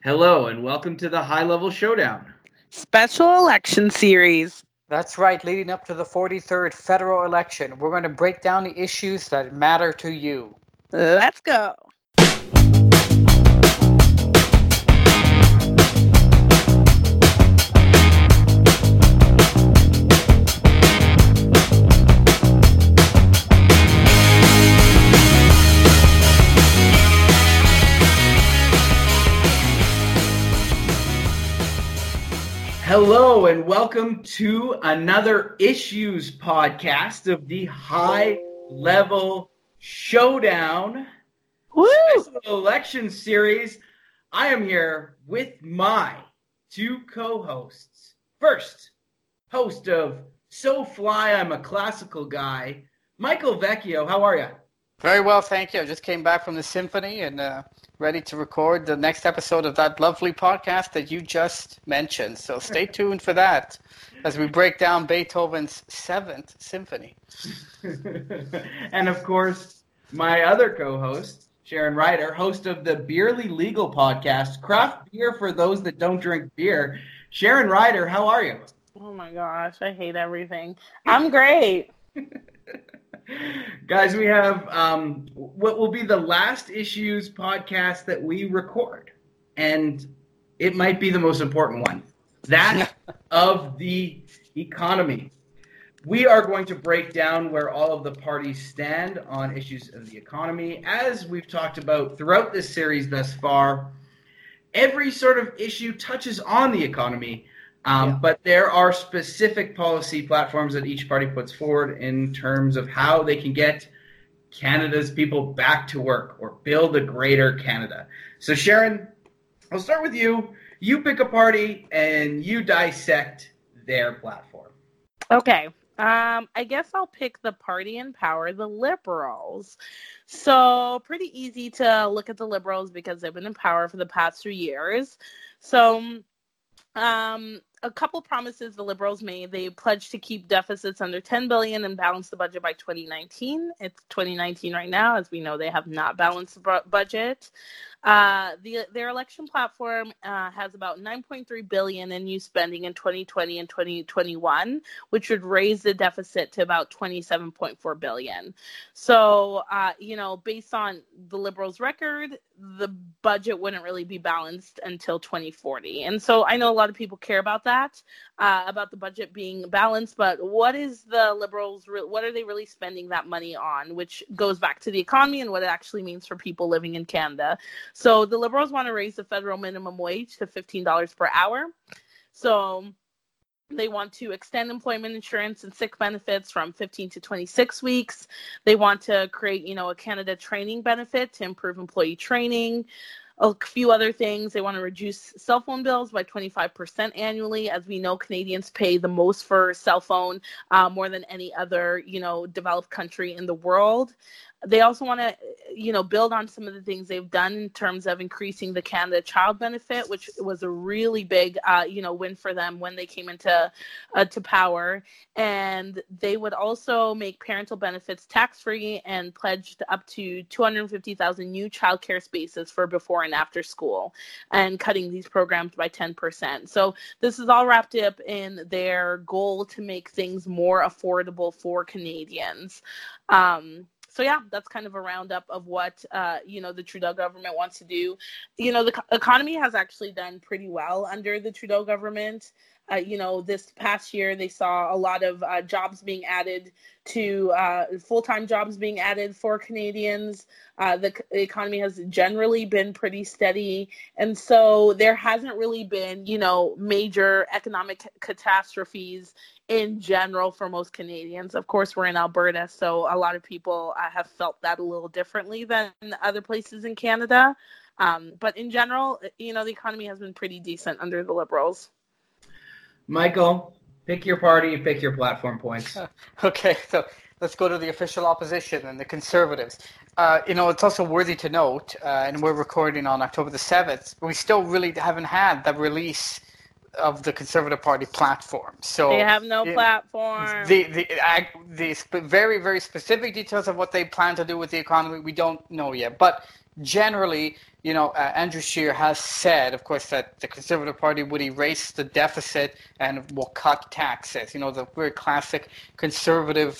Hello and welcome to the High Level Showdown. Special election series. That's right, leading up to the 43rd federal election. We're going to break down the issues that matter to you. Let's go. Hello and welcome to another Issues podcast of the High Level Showdown. Woo! Special election series. I am here with my two co-hosts. First, host of So Fly, I'm a Classical Guy, Michael Vecchio. How are you? Very well, thank you. I just came back from the symphony and ready to record the next episode of that lovely podcast that you just mentioned. So stay tuned for that as we break down Beethoven's 7th Symphony. And of course, my other co-host, Sharon Ryder, host of the Beerly Legal podcast, Craft Beer for those that don't drink beer. Sharon Ryder, how are you? Oh my gosh, I hate everything. I'm great. Guys, we have what will be the last Issues podcast that we record, and it might be the most important one, that of the economy. We are going to break down where all of the parties stand on issues of the economy. As we've talked about throughout this series thus far, every sort of issue touches on the economy. But there are specific policy platforms that each party puts forward in terms of how they can get Canada's people back to work or build a greater Canada. So, Sharon, I'll start with you. You pick a party and you dissect their platform. Okay. I guess I'll pick the party in power, the Liberals. So pretty easy to look at the Liberals because they've been in power for the past 3 years. So a couple promises the Liberals made. They pledged to keep deficits under $10 billion and balance the budget by 2019. It's 2019 right now. As we know, they have not balanced the budget. Their election platform has about $9.3 billion in new spending in 2020 and 2021, which would raise the deficit to about $27.4 billion. So, based on the Liberals' record, the budget wouldn't really be balanced until 2040. And so I know a lot of people care about that, about the budget being balanced, but what is the Liberals, what are they really spending that money on, which goes back to the economy and what it actually means for people living in Canada. So the Liberals want to raise the federal minimum wage to $15 per hour. So they want to extend employment insurance and sick benefits from 15 to 26 weeks. They want to create, a Canada training benefit to improve employee training. A few other things. They want to reduce cell phone bills by 25% annually. As we know, Canadians pay the most for cell phone, more than any other, developed country in the world. They also want to, build on some of the things they've done in terms of increasing the Canada Child Benefit, which was a really big, win for them when they came into to power. And they would also make parental benefits tax-free and pledged up to 250,000 new childcare spaces for before and after school, and cutting these programs by 10%. So this is all wrapped up in their goal to make things more affordable for Canadians. So yeah, that's kind of a roundup of what, the Trudeau government wants to do. The economy has actually done pretty well under the Trudeau government. This past year, they saw a lot of jobs being added to full-time jobs being added for Canadians. The economy has generally been pretty steady. And so there hasn't really been, major economic catastrophes in general for most Canadians. Of course, we're in Alberta, so a lot of people have felt that a little differently than other places in Canada. But in general, the economy has been pretty decent under the Liberals. Michael, pick your party, pick your platform points. Okay, so let's go to the official opposition and the Conservatives. It's also worthy to note, and we're recording on October the 7th, we still really haven't had the release of the Conservative Party platform. So they have no platform. The very, very specific details of what they plan to do with the economy, we don't know yet. But generally, Andrew Scheer has said, of course, that the Conservative Party would erase the deficit and will cut taxes. The very classic conservative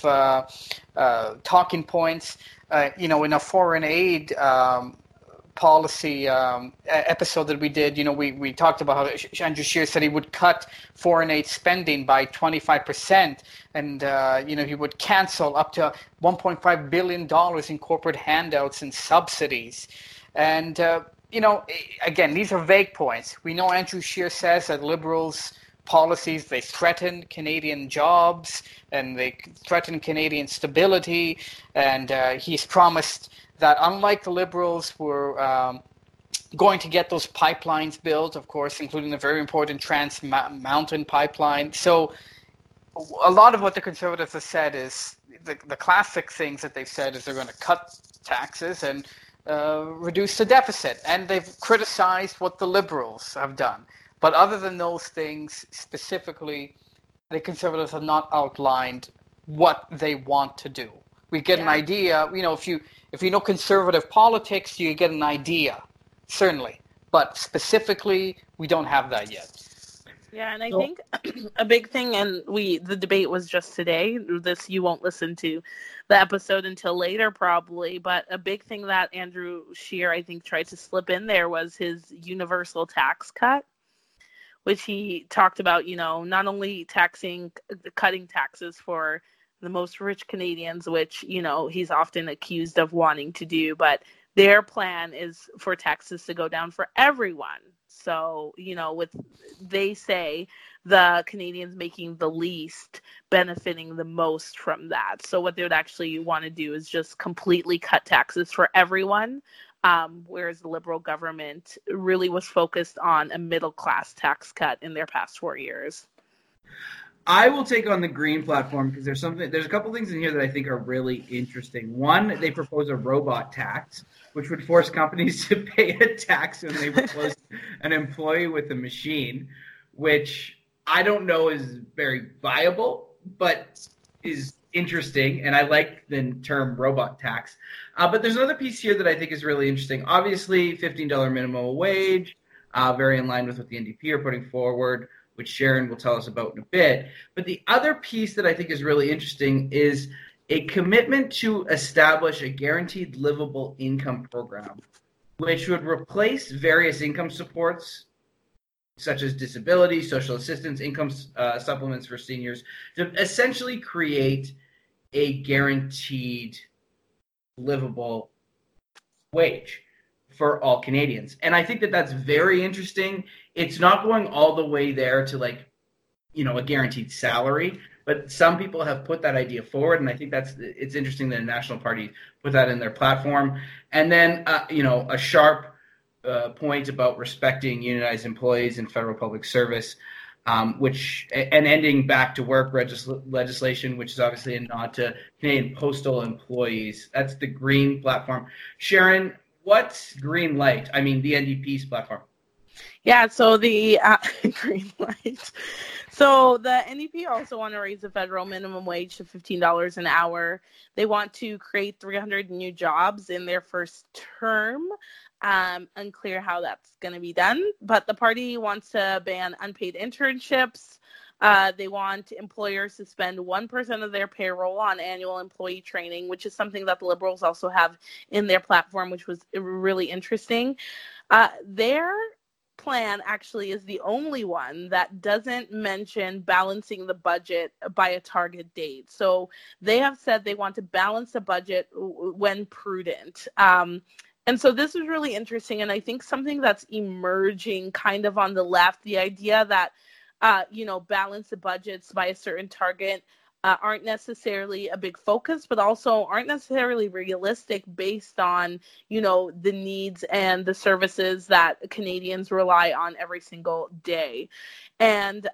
talking points. In a foreign aid policy episode that we did, we talked about how Andrew Scheer said he would cut foreign aid spending by 25%, and he would cancel up to $1.5 billion in corporate handouts and subsidies. And, again, these are vague points. We know Andrew Scheer says that Liberals' policies, they threaten Canadian jobs and they threaten Canadian stability. And he's promised that unlike the Liberals, we're going to get those pipelines built, of course, including the very important Trans Mountain pipeline. So a lot of what the Conservatives have said is the classic things that they've said is they're going to cut taxes and reduce the deficit, and they've criticized what the Liberals have done. But other than those things, specifically, the Conservatives have not outlined what they want to do. We get an idea, if you know conservative politics, you get an idea, certainly. But specifically, we don't have that yet. Yeah, and I think a big thing, and the debate was just today. You won't listen to the episode until later, probably. But a big thing that Andrew Scheer, I think, tried to slip in there was his universal tax cut, which he talked about. Not only cutting taxes for the most rich Canadians, which he's often accused of wanting to do, but their plan is for taxes to go down for everyone. So, they say the Canadians making the least benefiting the most from that. So what they would actually want to do is just completely cut taxes for everyone, whereas the Liberal government really was focused on a middle-class tax cut in their past 4 years. I will take on the Green platform because there's a couple things in here that I think are really interesting. One, they propose a robot tax, which would force companies to pay a tax when they replace an employee with a machine, which I don't know is very viable, but is interesting. And I like the term robot tax. But there's another piece here that I think is really interesting. Obviously, $15 minimum wage, very in line with what the NDP are putting forward, which Sharon will tell us about in a bit. But the other piece that I think is really interesting is a commitment to establish a guaranteed livable income program, which would replace various income supports, such as disability, social assistance, income supplements for seniors, to essentially create a guaranteed livable wage for all Canadians. And I think that that's very interesting. It's not going all the way there to a guaranteed salary, but some people have put that idea forward, and I think it's interesting that a national party put that in their platform. And then, a sharp point about respecting unionized employees in federal public service, and ending back to work legislation, which is obviously a nod to Canadian postal employees. That's the Green platform. Sharon, what's Green Light? I mean, the NDP's platform. Yeah, so the Green Light. So the NDP also want to raise the federal minimum wage to $15 an hour. They want to create 300 new jobs in their first term. Unclear how that's going to be done, but the party wants to ban unpaid internships. They want employers to spend 1% of their payroll on annual employee training, which is something that the Liberals also have in their platform, which was really interesting. Their plan actually is the only one that doesn't mention balancing the budget by a target date. So they have said they want to balance the budget when prudent. And so this is really interesting, and I think something that's emerging kind of on the left, the idea that, balance the budgets by a certain target aren't necessarily a big focus, but also aren't necessarily realistic based on, the needs and the services that Canadians rely on every single day. And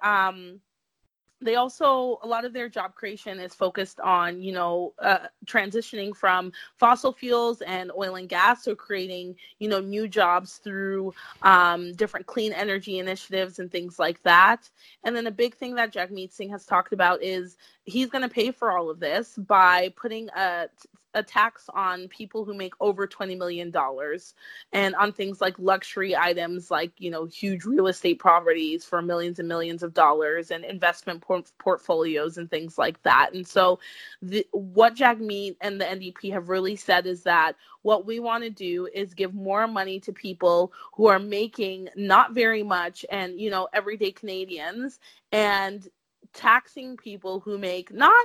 they also, a lot of their job creation is focused on, transitioning from fossil fuels and oil and gas, so creating, new jobs through different clean energy initiatives and things like that. And then a big thing that Jagmeet Singh has talked about is he's going to pay for all of this by putting a tax on people who make over $20 million and on things like luxury items, like, huge real estate properties for millions and millions of dollars and investment portfolios and things like that. And so what Jagmeet and the NDP have really said is that what we want to do is give more money to people who are making not very much and, everyday Canadians, and taxing people who make not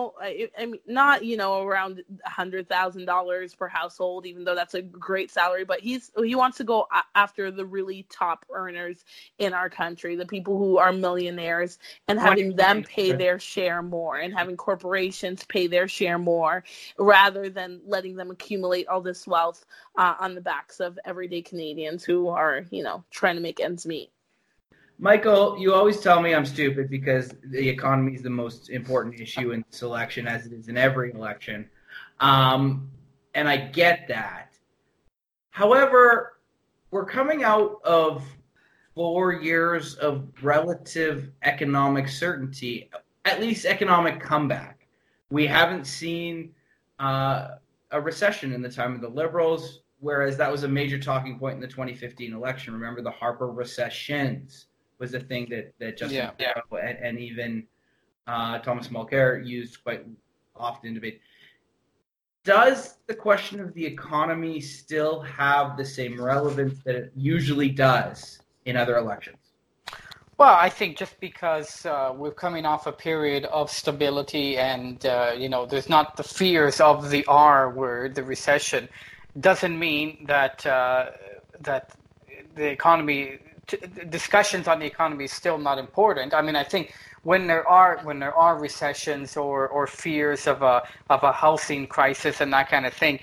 around $100,000 per household, even though that's a great salary, but he wants to go after the really top earners in our country, the people who are millionaires, and having them pay their share more, and having corporations pay their share more, rather than letting them accumulate all this wealth on the backs of everyday Canadians who are, trying to make ends meet. Michael, you always tell me I'm stupid because the economy is the most important issue in this election, as it is in every election. And I get that. However, we're coming out of 4 years of relative economic certainty, at least economic comeback. We haven't seen a recession in the time of the Liberals, whereas that was a major talking point in the 2015 election. Remember, the Harper recessions was a thing that Justin Trudeau and even Thomas Mulcair used quite often in debate. Does the question of the economy still have the same relevance that it usually does in other elections? Well, I think just because we're coming off a period of stability and, there's not the fears of the R word, the recession, doesn't mean that that the economy... discussions on the economy is still not important. I mean, I think when there are recessions or fears of a housing crisis and that kind of thing,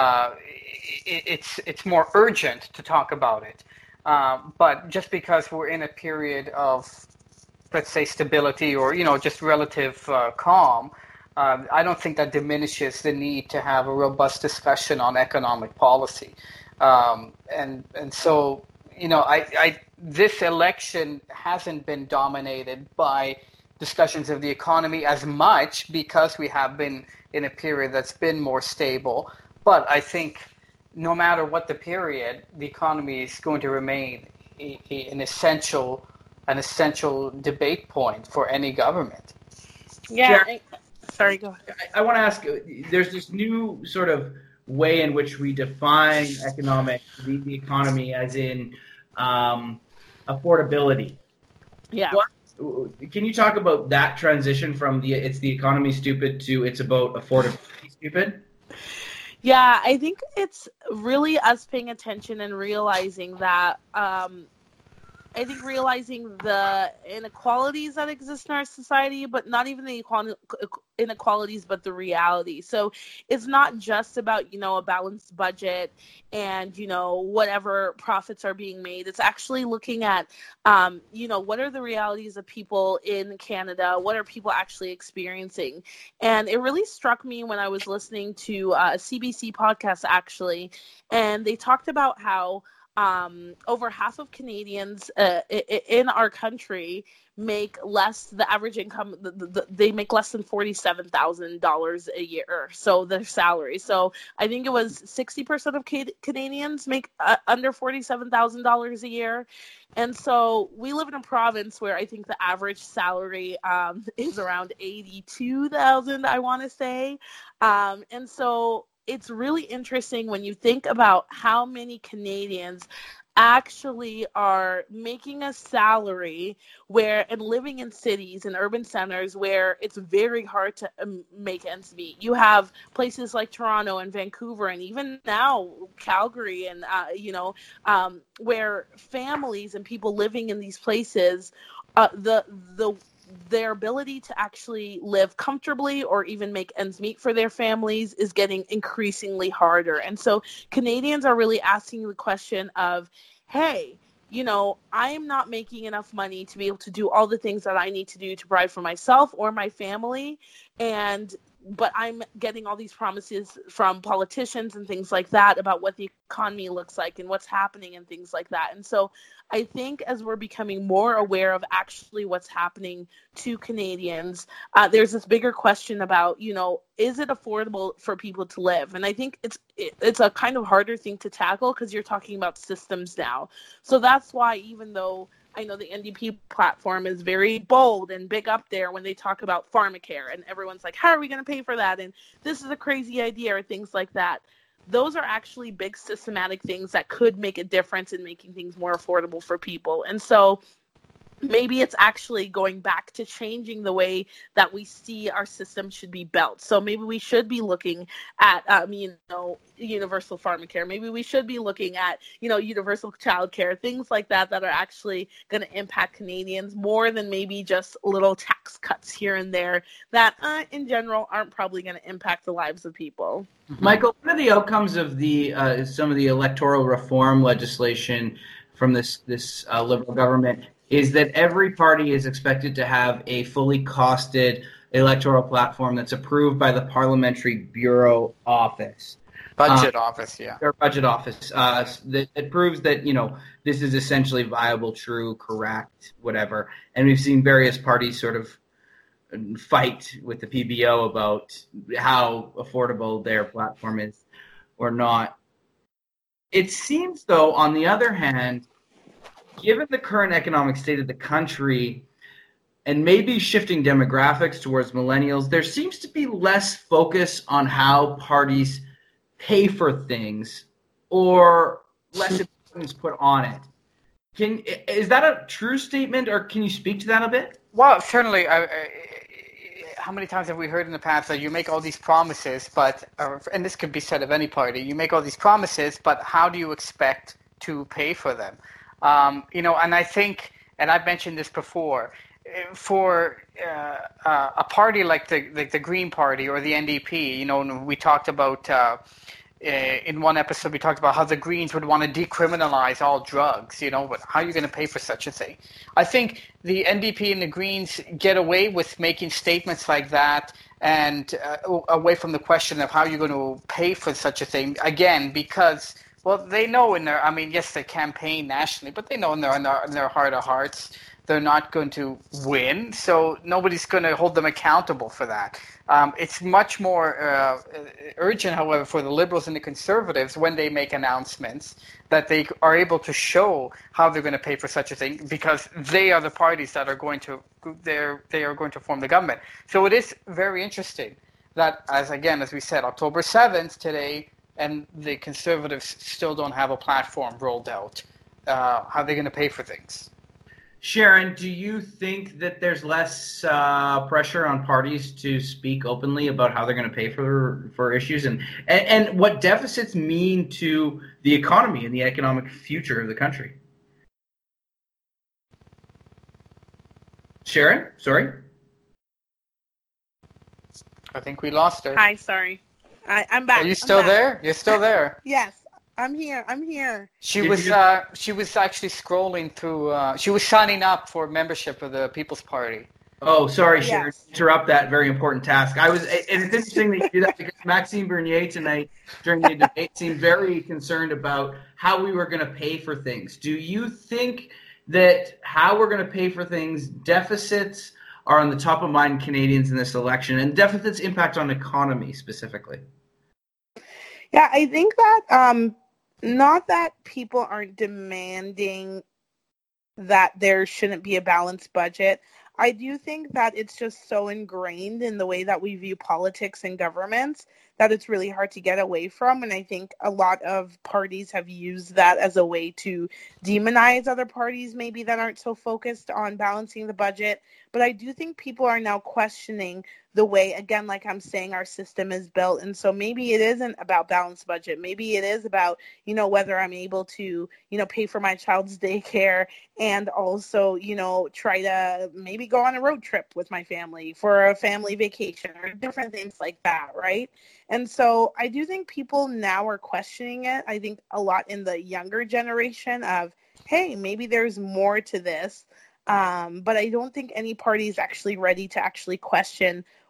it's more urgent to talk about it. But just because we're in a period of, let's say, stability or just relative calm, I don't think that diminishes the need to have a robust discussion on economic policy. And so, this election hasn't been dominated by discussions of the economy as much because we have been in a period that's been more stable. But I think no matter what the period, the economy is going to remain an essential debate point for any government. Yeah. Sorry, go ahead. I want to ask, there's this new sort of way in which we define the economy as in affordability. Yeah. Can you talk about that transition from it's the economy stupid to it's about affordability stupid? Yeah, I think it's really us paying attention and realizing that realizing the inequalities that exist in our society, but not even the inequalities, but the reality. So it's not just about, a balanced budget and, whatever profits are being made. It's actually looking at, what are the realities of people in Canada? What are people actually experiencing? And it really struck me when I was listening to a CBC podcast, actually, and they talked about how over half of Canadians in our country make the average income, they make less than $47,000 a year, so their salary. So I think it was 60% of Canadians make under $47,000 a year. And so we live in a province where I think the average salary is around $82,000, I want to say. And so it's really interesting when you think about how many Canadians actually are making a salary and living in cities and urban centers where it's very hard to make ends meet. You have places like Toronto and Vancouver and even now Calgary and, where families and people living in these places, their ability to actually live comfortably or even make ends meet for their families is getting increasingly harder. And so Canadians are really asking the question of, hey, I am not making enough money to be able to do all the things that I need to do to provide for myself or my family. And but I'm getting all these promises from politicians and things like that about what the economy looks like and what's happening and things like that. And so I think as we're becoming more aware of actually what's happening to Canadians, there's this bigger question about, is it affordable for people to live? And I think it's a kind of harder thing to tackle because you're talking about systems now. So that's why, even though I know the NDP platform is very bold and big up there when they talk about pharmacare, and everyone's like, how are we going to pay for that? And this is a crazy idea, or things like that. Those are actually big systematic things that could make a difference in making things more affordable for people. And so maybe it's actually going back to changing the way that we see our system should be built. So maybe we should be looking at, universal pharmacare. Maybe we should be looking at, universal childcare, things like that are actually going to impact Canadians more than maybe just little tax cuts here and there that, in general, aren't probably going to impact the lives of people. Michael, what are the outcomes of some of the electoral reform legislation from this Liberal government? Is that every party is expected to have a fully costed electoral platform that's approved by the Parliamentary Bureau Office. Budget office, yeah. Their budget office. That proves that, this is essentially viable, true, correct, whatever. And we've seen various parties sort of fight with the PBO about how affordable their platform is or not. It seems, though, on the other hand, given the current economic state of the country and maybe shifting demographics towards millennials, there seems to be less focus on how parties pay for things or less importance put on it. Is that a true statement, or can you speak to that a bit? Well, certainly. How many times have we heard in the past that you make all these promises, and this could be said of any party, you make all these promises, but how do you expect to pay for them? And I think, and I've mentioned this before, for a party like the Green Party or the NDP, we talked about in one episode we talked about how the Greens would want to decriminalize all drugs, but how are you going to pay for such a thing? I think the NDP and the Greens get away with making statements like that and away from the question of how you're going to pay for such a thing, again, because they know yes, they campaign nationally, but they know in their heart of hearts they're not going to win, so nobody's going to hold them accountable for that. It's much more urgent, however, for the Liberals and the Conservatives when they make announcements that they are able to show how they're going to pay for such a thing, because they are the parties that are going to form the government. So it is very interesting that, as we said, October 7th today, and the Conservatives still don't have a platform rolled out. How are they going to pay for things? Sharon, do you think that there's less pressure on parties to speak openly about how they're going to pay for issues and what deficits mean to the economy and the economic future of the country? Sharon, sorry? I think we lost her. Hi, sorry. I'm back. Are you still there? You're still there. Yes, I'm here. She was actually scrolling through. She was signing up for membership of the People's Party. Oh, sorry, Sharon. Yes. Interrupt that very important task. And it's interesting that you do that because Maxime Bernier tonight during the debate seemed very concerned about how we were going to pay for things. Do you think that how we're going to pay for things, deficits are on the top of mind Canadians in this election, and deficits impact on economy specifically? Yeah, I think that not that people aren't demanding that there shouldn't be a balanced budget. I do think that it's just so ingrained in the way that we view politics and governments that it's really hard to get away from. And I think a lot of parties have used that as a way to demonize other parties maybe that aren't so focused on balancing the budget. But I do think people are now questioning the way, again, like I'm saying, our system is built. And so maybe it isn't about balanced budget. Maybe it is about, whether I'm able to, pay for my child's daycare and also, try to maybe go on a road trip with my family for a family vacation or different things like that, right? And so I do think people now are questioning it. I think a lot in the younger generation of, hey, maybe there's more to this. But I don't think any party is actually ready to actually question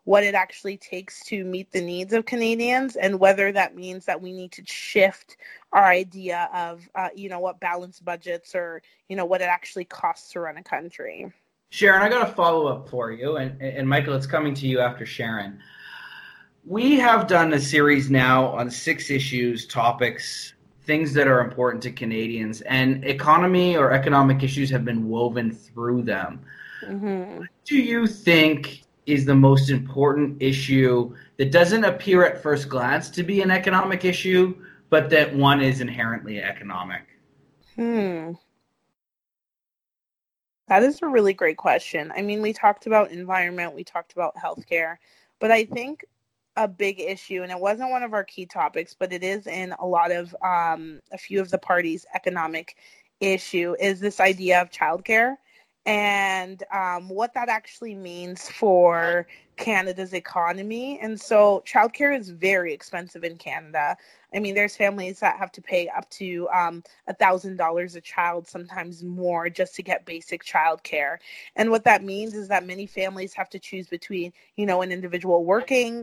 what it actually takes to meet the needs of Canadians, and whether that means that we need to shift our idea of, what balanced budgets or, what it actually costs to run a country. Sharon, I got a follow-up for you, and Michael, it's coming to you after Sharon. We have done a series now on 6 issues, topics, things that are important to Canadians, and economy or economic issues have been woven through them. Mm-hmm. What do you think is the most important issue that doesn't appear at first glance to be an economic issue, but that one is inherently economic? That is a really great question. I mean, we talked about environment, we talked about healthcare, but I think a big issue, and it wasn't one of our key topics, but it is in a lot of a few of the parties' economic issue, is this idea of childcare and what that actually means for Canada's economy. And so childcare is very expensive in Canada. I mean, there's families that have to pay up to $1,000 a child, sometimes more, just to get basic childcare. And what that means is that many families have to choose between, an individual working,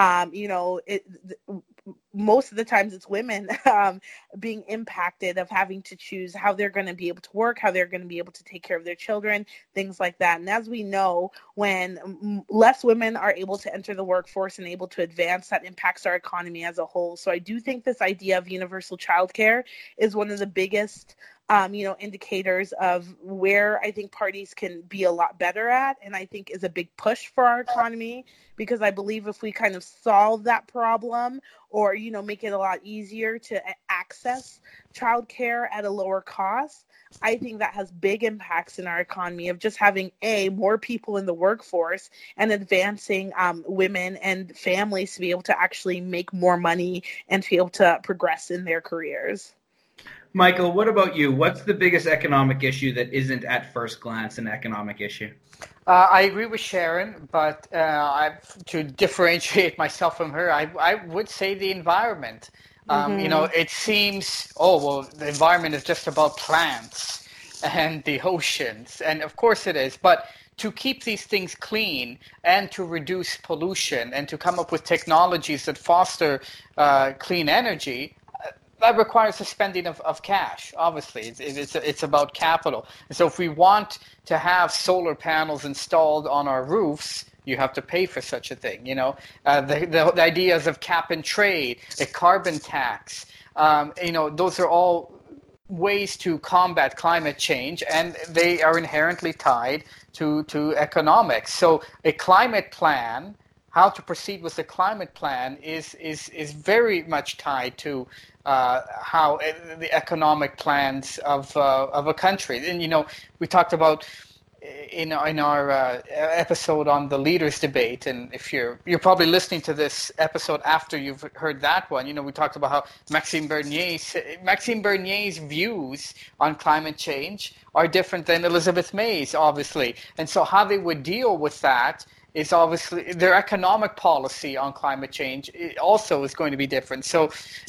most of the times it's women being impacted of having to choose how they're going to be able to work, how they're going to be able to take care of their children, things like that. And as we know, when less women are able to enter the workforce and able to advance, that impacts our economy as a whole. So I do think this idea of universal childcare is one of the biggest indicators of where I think parties can be a lot better at, and I think is a big push for our economy, because I believe if we kind of solve that problem or, make it a lot easier to access childcare at a lower cost, I think that has big impacts in our economy of just having more people in the workforce and advancing women and families to be able to actually make more money and to be able to progress in their careers. Michael, what about you? What's the biggest economic issue that isn't at first glance an economic issue? I agree with Sharon, but to differentiate myself from her, I would say the environment. It seems, the environment is just about plants and the oceans, and of course it is, but to keep these things clean and to reduce pollution and to come up with technologies that foster clean energy, that requires the spending of cash. Obviously, it's about capital. And so if we want to have solar panels installed on our roofs, you have to pay for such a thing. The ideas of cap and trade, a carbon tax, those are all ways to combat climate change, and they are inherently tied to economics. So a climate plan, how to proceed with the climate plan is very much tied to how the economic plans of a country. And we talked about in our episode on the leaders debate, and if you're probably listening to this episode after you've heard that one, we talked about how Maxime Bernier's views on climate change are different than Elizabeth May's, obviously, and so how they would deal with that is obviously their economic policy on climate change also is going to be different. So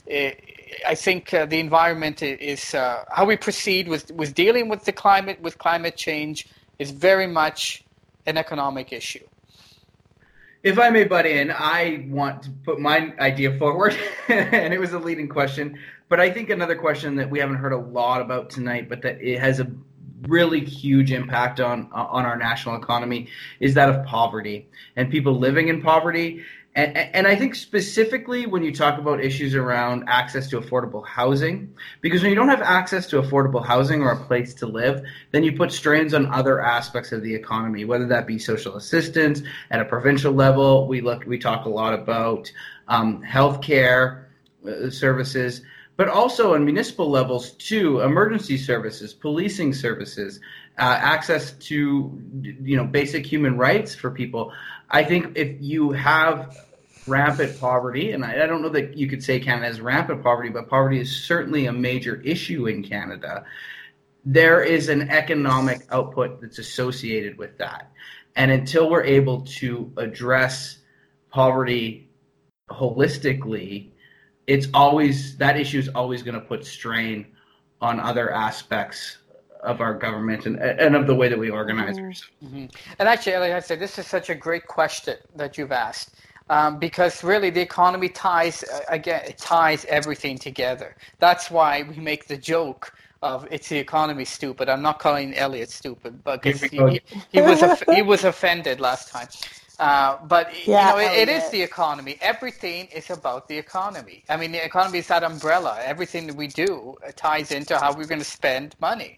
I think the environment is how we proceed with dealing with climate change is very much an economic issue. If I may butt in, I want to put my idea forward, and it was a leading question, but I think another question that we haven't heard a lot about tonight, but that it has a really huge impact on our national economy, is that of poverty and people living in poverty. And I think specifically when you talk about issues around access to affordable housing, because when you don't have access to affordable housing or a place to live, then you put strains on other aspects of the economy, whether that be social assistance at a provincial level. We talk a lot about healthcare services, but also on municipal levels too, emergency services, policing services, access to basic human rights for people. I think if you have rampant poverty, and I don't know that you could say Canada has rampant poverty, but poverty is certainly a major issue in Canada, there is an economic output that's associated with that. And until we're able to address poverty holistically, that issue is always going to put strain on other aspects of our government and of the way that we organize ourselves. Mm-hmm. And actually, like I said, this is such a great question that you've asked. Because really the economy ties everything together. That's why we make the joke of it's the economy stupid. I'm not calling Elliot stupid, because he was offended last time. But it is the economy. Everything is about the economy. I mean, the economy is that umbrella. Everything that we do ties into how we're going to spend money.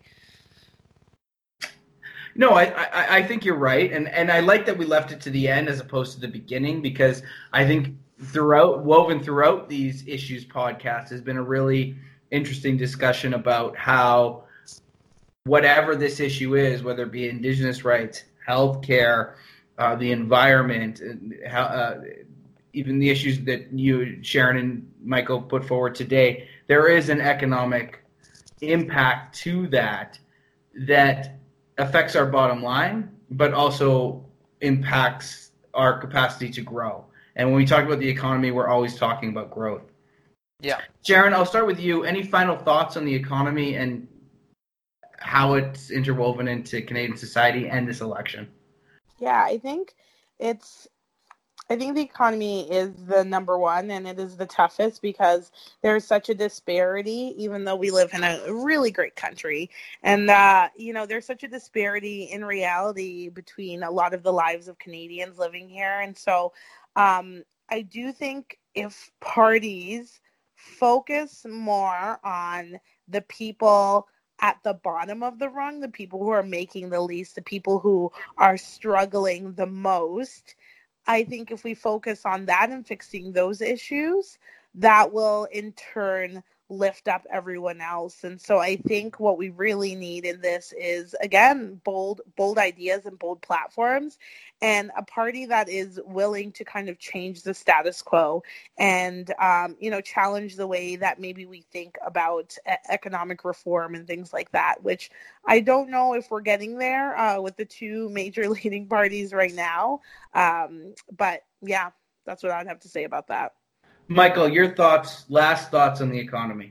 No, I think you're right, and I like that we left it to the end as opposed to the beginning, because I think woven throughout these issues podcast has been a really interesting discussion about how whatever this issue is, whether it be Indigenous rights, healthcare, the environment, even the issues that you, Sharon, and Michael put forward today, there is an economic impact to that affects our bottom line, but also impacts our capacity to grow. And when we talk about the economy, we're always talking about growth. Yeah. Sharon, I'll start with you. Any final thoughts on the economy and how it's interwoven into Canadian society and this election? Yeah, I think the economy is the number one, and it is the toughest because there's such a disparity, even though we live in a really great country. And, there's such a disparity in reality between a lot of the lives of Canadians living here. And so I do think if parties focus more on the people at the bottom of the rung, the people who are making the least, the people who are struggling the most, I think if we focus on that and fixing those issues, that will in turn lift up everyone else. And so I think what we really need in this is, again, bold ideas and bold platforms, and a party that is willing to kind of change the status quo and, challenge the way that maybe we think about economic reform and things like that, which I don't know if we're getting there with the two major leading parties right now. But yeah, that's what I'd have to say about that. Michael, your last thoughts on the economy?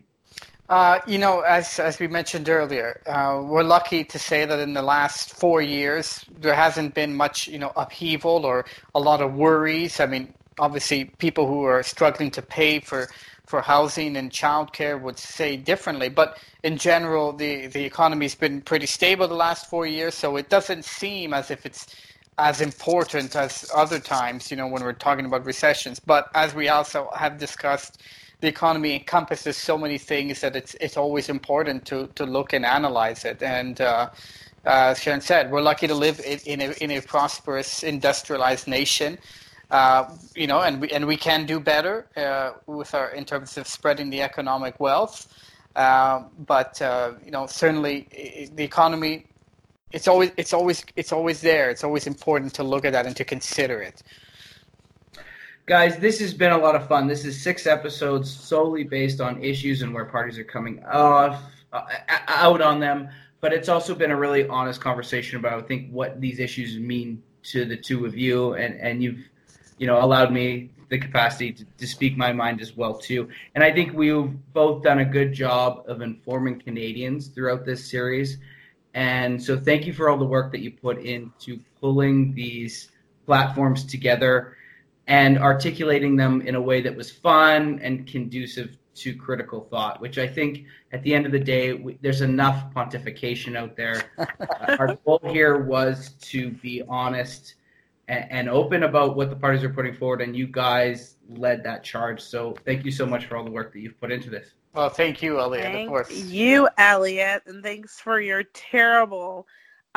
As we mentioned earlier, we're lucky to say that in the last 4 years, there hasn't been much, upheaval or a lot of worries. I mean, obviously, people who are struggling to pay for housing and childcare would say differently. But in general, the economy's been pretty stable the last 4 years, so it doesn't seem as if it's as important as other times, when we're talking about recessions. But as we also have discussed, the economy encompasses so many things that it's always important to look and analyze it. And as Sharon said, we're lucky to live in a prosperous, industrialized nation. And we can do better in terms of spreading the economic wealth. But certainly the economy. It's always there. It's always important to look at that and to consider it. Guys, this has been a lot of fun. This is 6 episodes solely based on issues and where parties are coming out on them. But it's also been a really honest conversation about, I think, what these issues mean to the two of you. And you've, allowed me the capacity to speak my mind as well, too. And I think we've both done a good job of informing Canadians throughout this series. And so thank you for all the work that you put into pulling these platforms together and articulating them in a way that was fun and conducive to critical thought, which I think at the end of the day, there's enough pontification out there. Our goal here was to be honest and open about what the parties are putting forward, and you guys led that charge. So thank you so much for all the work that you've put into this. Well, thank you, Elliot. Thank of course. you, Elliot, and thanks for your terrible,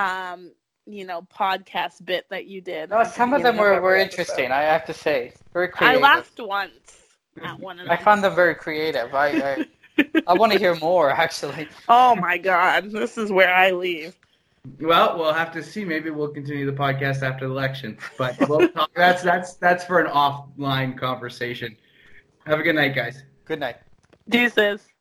podcast bit that you did. No, some of them were interesting, I have to say. Very creative. I laughed once at one of them. I found them very creative. I want to hear more, actually. Oh, my God. This is where I leave. Well, we'll have to see. Maybe we'll continue the podcast after the election. But we'll talk. That's for an offline conversation. Have a good night, guys. Good night. Deuces.